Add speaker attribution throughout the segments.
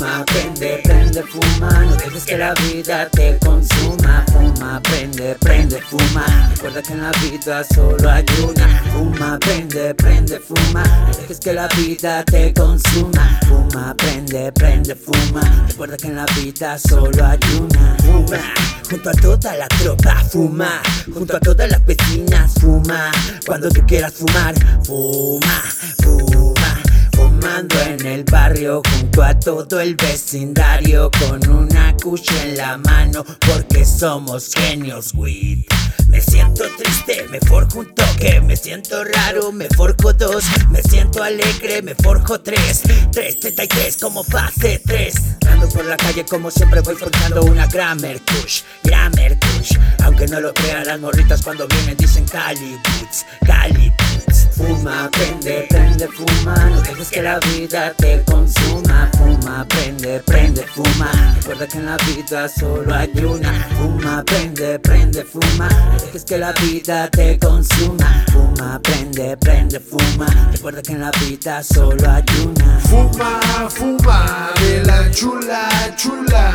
Speaker 1: Fuma, prende, prende, fuma, no dejes que la vida te consuma. Fuma, prende, prende, fuma, recuerda que en la vida solo hay una. Fuma, prende, prende, fuma, no dejes que la vida te consuma. Fuma, prende, prende, fuma, recuerda que en la vida solo hay una. Fuma, junto a toda la tropa, fuma, junto a todas las vecinas, fuma, cuando tú quieras fumar, fuma, fuma. Fumando en el barrio junto a todo el vecindario, con una cuchilla en la mano porque somos genios, weed. Me siento triste, me forjo un toque. Me siento raro, me forjo dos. Me siento alegre, me forjo tres. 333 como fase 3. Ando por la calle como siempre voy forjando una Grammar Kush, Grammar Kush. Aunque no lo crean las morritas cuando vienen dicen Cali Boots, Cali Boots. Fuma, prende, prende, fuma, no dejes que la vida te consuma. Fuma, prende, prende, fuma, recuerda que en la vida solo hay una. Fuma, prende, prende, fuma, no dejes que la vida te consuma. Fuma, prende, prende, fuma, recuerda que en la vida solo hay una.
Speaker 2: Fuma, fuma, de la chula, chula.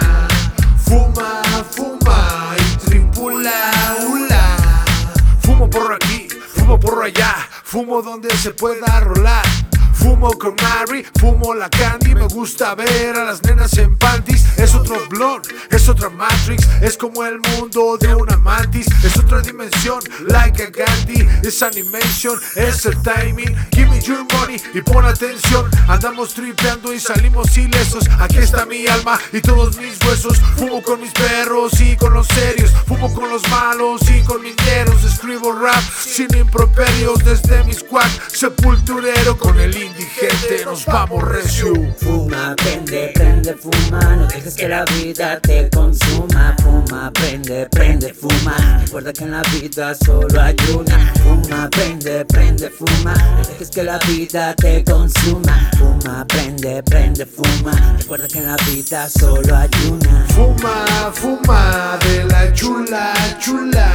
Speaker 2: Fuma, fuma y tripula, ula. Fumo por aquí, fumo por allá, fumo donde se pueda rolar. Fumo con Mary, fumo la candy. Me gusta ver a las nenas en panties. Es otro blond, es otra Matrix. Es como el mundo de una mantis. Es otra dimensión, like a Gandhi. Es animation, es el timing. Give me your money y pon atención. Andamos tripeando y salimos ilesos. Aquí está mi alma y todos mis huesos. Fumo con mis perros y con los serios. Fumo con los malos y con mis negros. Escribo rap sin improperios desde mi squad sepulturero. Con el indigente nos vamos recio.
Speaker 1: Fuma, prende, prende, fuma, no dejes que la vida te consuma. Fuma, prende, prende, fuma, recuerda que en la vida solo hay una. Fuma, prende, prende, fuma, no dejes que la vida te consuma. Fuma, prende, prende, fuma, recuerda que en la vida solo hay una.
Speaker 2: Fuma, fuma, de la chula, chula.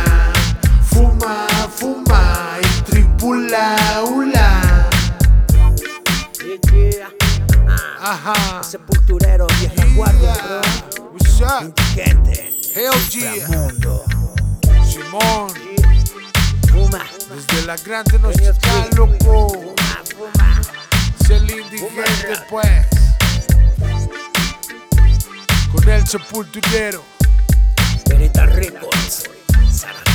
Speaker 2: Fuma, fuma y tripula, ula. Ajá.
Speaker 1: Sepulturero, vieja guardia, bro.
Speaker 2: What's up?
Speaker 1: Indigente,
Speaker 2: Hell yeah.
Speaker 1: mundo.
Speaker 2: Simón,
Speaker 1: Fuma,
Speaker 2: desde la grande nos está loco.
Speaker 1: fuma, fuma.
Speaker 2: Es el indigente pues. Con el sepulturero.
Speaker 1: Verita Records, Sara.